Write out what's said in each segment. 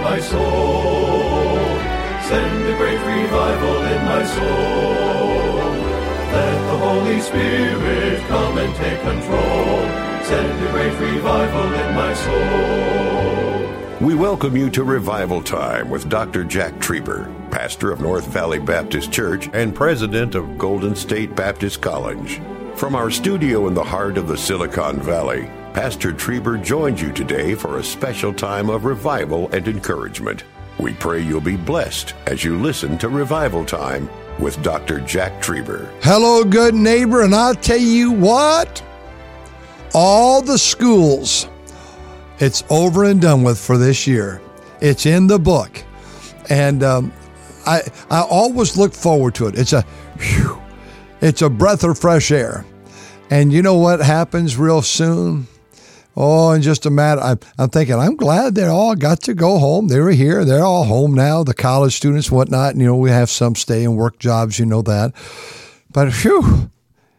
my soul. Send a great revival in my soul. Let the Holy Spirit come and take control. Send a great revival in my soul. We welcome you to Revival Time with Dr. Jack Trieber, pastor of North Valley Baptist Church and president of Golden State Baptist College. From our studio in the heart of the Silicon Valley, Pastor Trieber joins you today for a special time of revival and encouragement. We pray you'll be blessed as you listen to Revival Time with Dr. Jack Trieber. Hello, good neighbor, and I'll tell you what, all the schools, it's over and done with for this year. It's in the book, and I always look forward to it. It's a breath of fresh air. And you know what happens real soon? Oh, in just a matter, I'm thinking, I'm glad they all got to go home. They were here. They're all home now, the college students, whatnot. And, we have some stay and work jobs, you know that. But phew,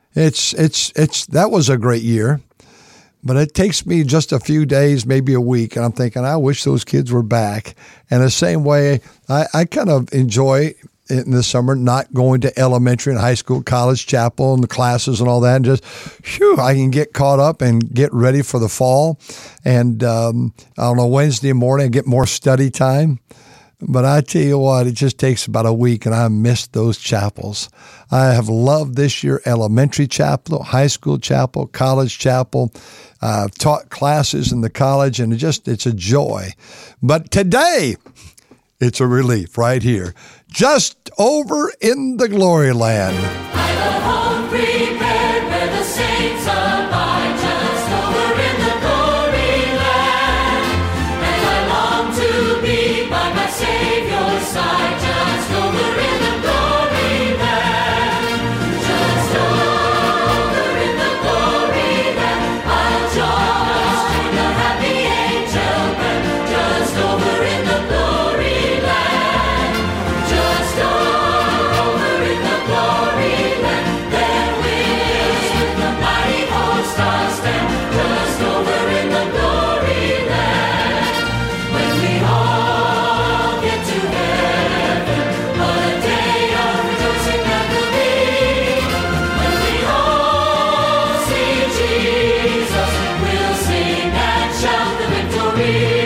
that was a great year. But it takes me just a few days, maybe a week, and I'm thinking, I wish those kids were back. And the same way, I kind of enjoy in the summer not going to elementary and high school, college, chapel, and the classes and all that. And just, I can get caught up and get ready for the fall. And Wednesday morning, I get more study time. But I tell you what, it just takes about a week, and I miss those chapels. I have loved this year elementary chapel, high school chapel, college chapel. I've taught classes in the college, and it's a joy. But today, it's a relief right here, just over in the glory land. I've a home prepared where the saints abide, just over in the glory land. And I long to be by my Savior's side, just over in the glory land. Just over in the glory land, I'll join the happy angel band, just over in the glory land. Just over in the glory land, there with the mighty host I'll stand, just over in the glory land. When we all get to heaven, what a day of rejoicing that will be. When we all see Jesus, we'll sing and shout the victory.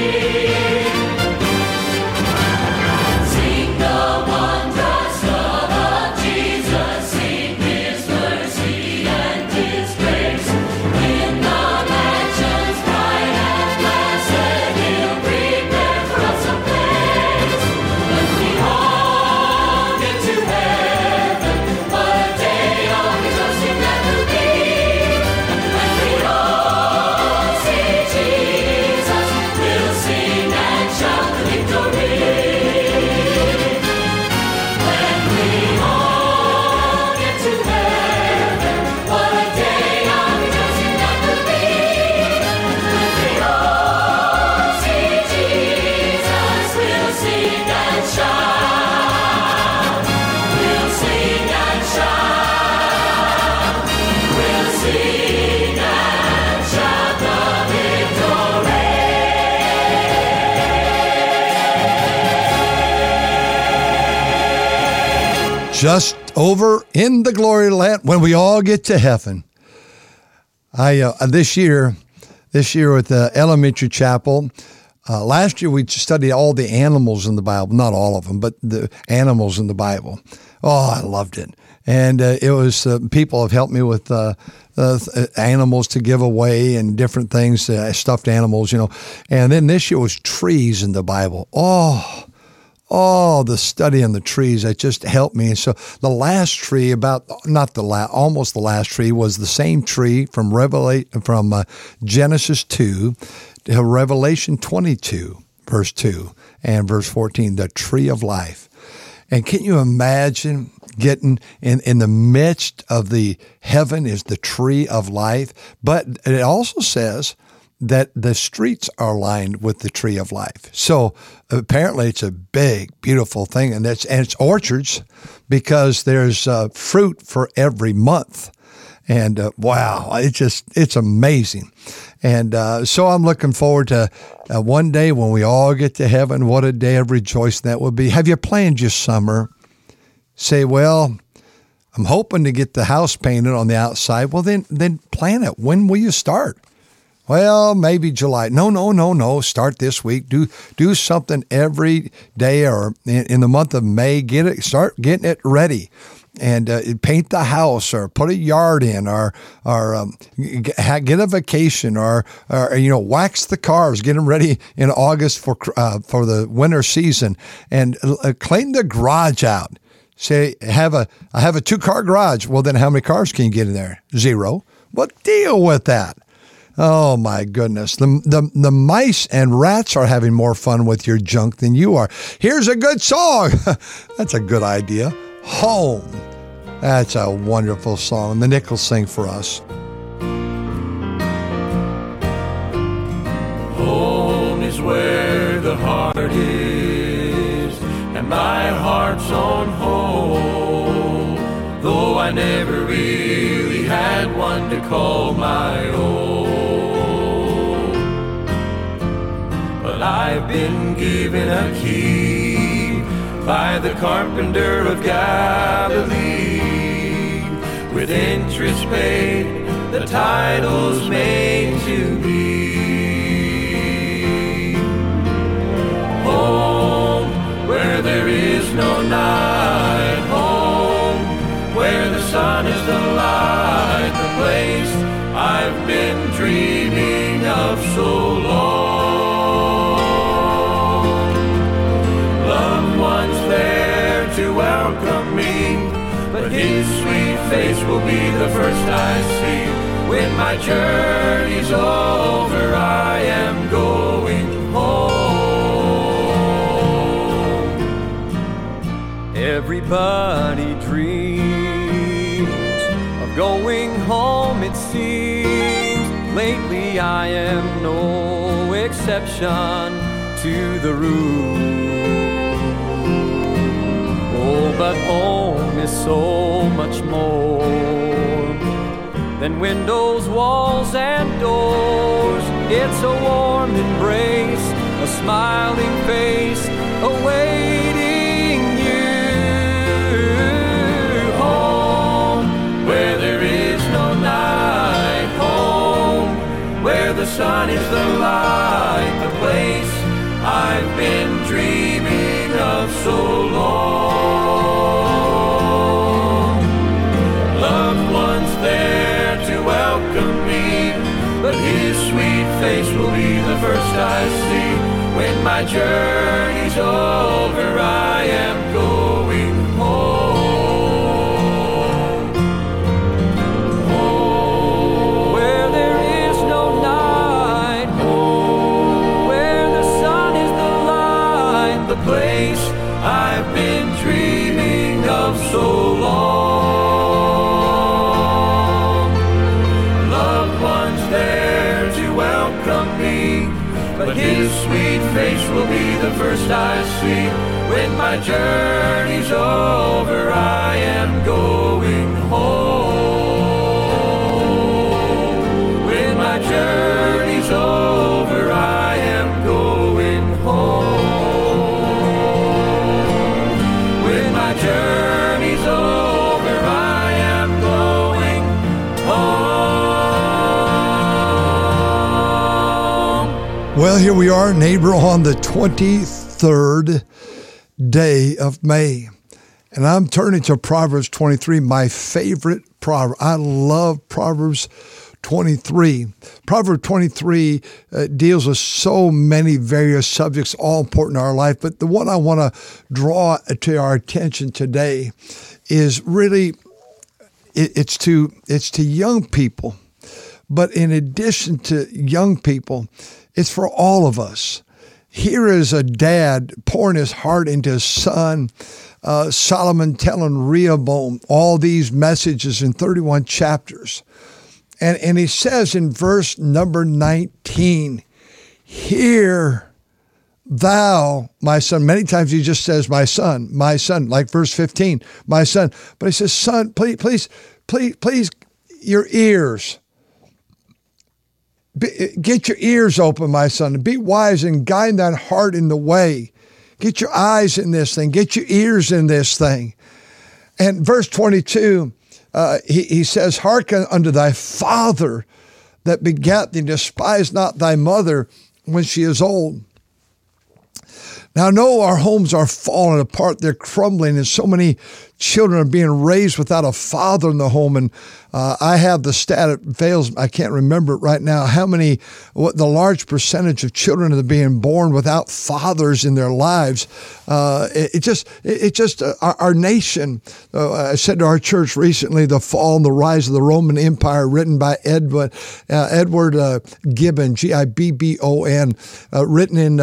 Sing the wondrous love of Jesus, sing His mercy and His grace. In the mansions bright and blessed, He'll prepare for us a place. When we all get to heaven, what a day of rejoicing that will be. When we all see Jesus, we'll sing and shout the victory. When we all get to heaven, what a day of rejoicing that will be. When we all see Jesus, we'll sing and shout. We'll sing and shout. We'll sing and shout the victory. Just over in the glory land when we all get to heaven. This year with the elementary chapel, last year we studied all the animals in the Bible, not all of them, but the animals in the Bible. Oh, I loved it. And it was people have helped me with animals to give away and different things, stuffed animals, And then this year was trees in the Bible. Oh, the study on the trees, that just helped me. And so the last tree, almost the last tree, was the same tree from Genesis 2 to Revelation 22, verse 2 and verse 14, the tree of life. And can you imagine getting in the midst of the heaven is the tree of life? But it also says that the streets are lined with the tree of life. So apparently it's a big, beautiful thing. And it's orchards because there's fruit for every month. And wow, it's amazing. And so I'm looking forward to one day when we all get to heaven. What a day of rejoicing that will be. Have you planned your summer? Say, well, I'm hoping to get the house painted on the outside. Well, then plan it. When will you start? Well, maybe July. No. Start this week. Do something every day, or in the month of May. Start getting it ready, and paint the house, or put a yard in, or get a vacation, or wax the cars. Get them ready in August for the winter season, and clean the garage out. Say, I have a 2-car garage. Well, then how many cars can you get in there? 0. Well, deal with that. Oh my goodness. The mice and rats are having more fun with your junk than you are. Here's a good song. That's a good idea. Home. That's a wonderful song. The Nichols sing for us. Home is where the heart is, and my heart's on home. Though I never really had one to call my own, but I've been given a key by the carpenter of Galilee. With interest paid, the title's made to me. Home, where there is no night. Home, where the sun is the light. The place I've been dreaming of so long. Loved ones there to welcome me, but his sweet face will be the first I see. When my journey's over, I am going home. Everybody dreams of going home, it seems. Lately I am no exception to the rule. Oh, but home is so much more than windows, walls, and doors. It's a warm embrace, a smiling face awaiting you. Home, where there is no night. Home, where the sun is the light. The place I've been dreaming of so long. Loved ones there to welcome me, but his sweet face will be the first I see. When my journey's over, I am going home. Home, Where there is no night, home, where the sun is the light. the place I've been dreaming of so long. Loved ones there to welcome me, but his sweet face will be the first I see. When my journey's over, I am going home. When my journey's over, I am going home. When my journey's over, I am going home. Well, here we are, neighbor, on the 23rd day of May. And I'm turning to Proverbs 23, my favorite proverb. I love Proverbs 23. Proverbs 23 deals with so many various subjects, all important in our life. But the one I want to draw to our attention today is really, it's to young people. But in addition to young people, it's for all of us. Here is a dad pouring his heart into his son, Solomon telling Rehoboam all these messages in 31 chapters. And he says in verse number 19, "Hear thou, my son." Many times he just says, my son, like verse 15, my son. But he says, son, please, your ears. Get your ears open, my son. Be wise and guide thine heart in the way. Get your eyes in this thing. Get your ears in this thing. And verse 22, he says, hearken unto thy father that begat thee, despise not thy mother when she is old. Now, I know our homes are falling apart. They're crumbling, and so many children are being raised without a father in the home. And I have the stat, it fails, I can't remember it right now, what the large percentage of children that are being born without fathers in their lives. Our nation, I said to our church recently, The Fall and the Rise of the Roman Empire, written by Edward Gibbon, Gibbon, written in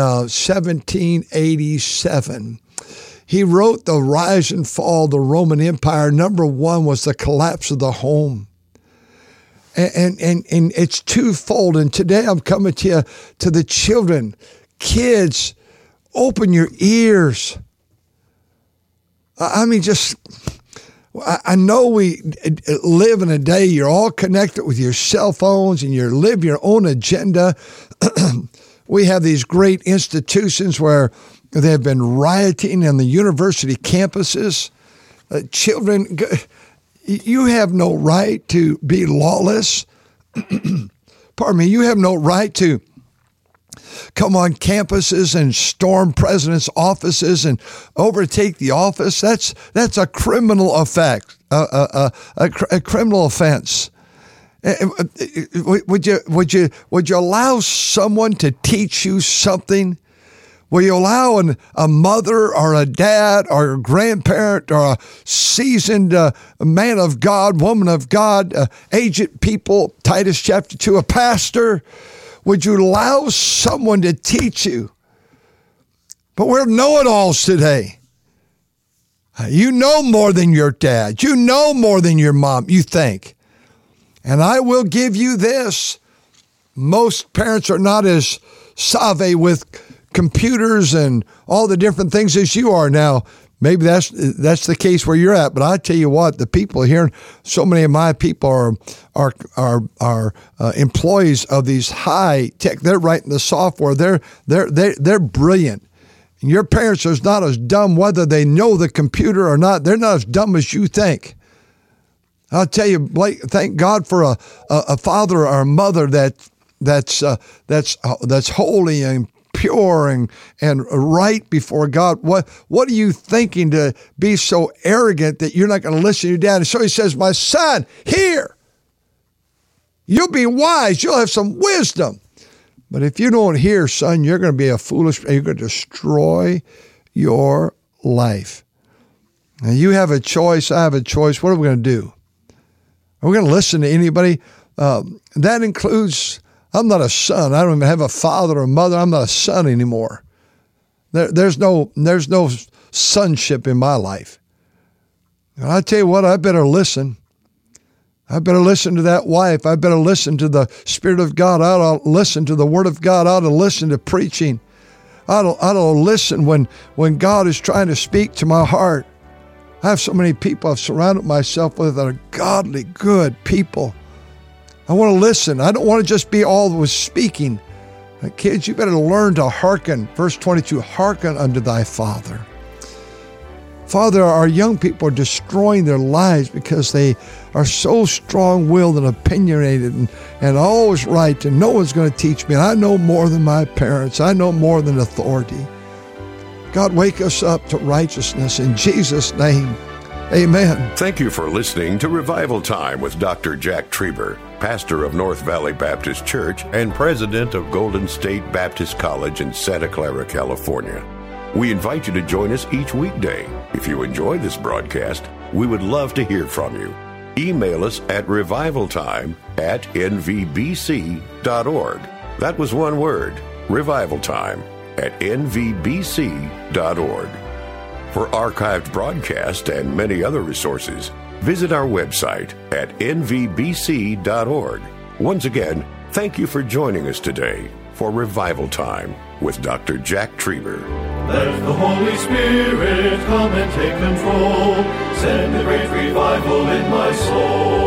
1787. He wrote the rise and fall of the Roman Empire. Number one was the collapse of the home. And it's twofold. And today I'm coming to you, to the children. Kids, open your ears. I know we live in a day you're all connected with your cell phones and you live your own agenda. We have these great institutions where they have been rioting on the university campuses. Children, you have no right to be lawless. Pardon me, you have no right to come on campuses and storm presidents' offices and overtake the office. That's a criminal effect, a criminal offense. Would you allow someone to teach you something? Will you allow a mother or a dad or a grandparent or a seasoned man of God, woman of God, aged people, Titus chapter 2, a pastor? Would you allow someone to teach you? But we're know-it-alls today. You know more than your dad. You know more than your mom, you think. And I will give you this. Most parents are not as savvy with computers and all the different things as you are now. Maybe that's the case where you're at, but I tell you what, the people here, so many of my people are employees of these high tech. They're writing the software. They're brilliant. And your parents are not as dumb whether they know the computer or not. They're not as dumb as you think. I'll tell you, Blake, thank God for a father or a mother that's holy and pure and right before God. What are you thinking to be so arrogant that you're not going to listen to your dad? And so he says, my son, here, you'll be wise. You'll have some wisdom. But if you don't hear, son, you're going to be you're going to destroy your life. Now you have a choice. I have a choice. What are we going to do? Are we going to listen to anybody? That includes, I'm not a son. I don't even have a father or mother. I'm not a son anymore. There's no sonship in my life. And I tell you what, I better listen. I better listen to that wife. I better listen to the Spirit of God. I ought to listen to the Word of God. I ought to listen to preaching. I ought to listen when God is trying to speak to my heart. I have so many people I've surrounded myself with that are godly, good people. I want to listen. I don't want to just be all that was speaking. Kids, you better learn to hearken. Verse 22, hearken unto thy father. Father, our young people are destroying their lives because they are so strong-willed and opinionated and always right, and no one's going to teach me. And I know more than my parents. I know more than authority. God, wake us up to righteousness in Jesus' name. Amen. Thank you for listening to Revival Time with Dr. Jack Trieber, pastor of North Valley Baptist Church and president of Golden State Baptist College in Santa Clara, California. We invite you to join us each weekday. If you enjoy this broadcast, we would love to hear from you. Email us at revivaltime@nvbc.org. That was one word, revivaltime@nvbc.org. For archived broadcasts and many other resources, visit our website at nvbc.org. Once again, thank you for joining us today for Revival Time with Dr. Jack Trieber. Let the Holy Spirit come and take control. Send a great revival in my soul.